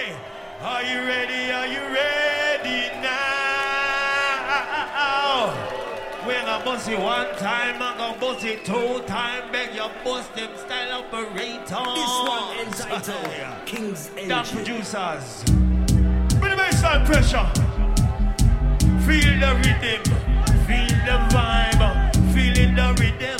Are you ready? Are you ready now? We're gonna bust it one time, I'm gonna bust it two times. Beg your bust them style operator. This one entitled King's Engine. The producers. With the baseline pressure. Feel the rhythm. Feel the vibe. Feeling the rhythm.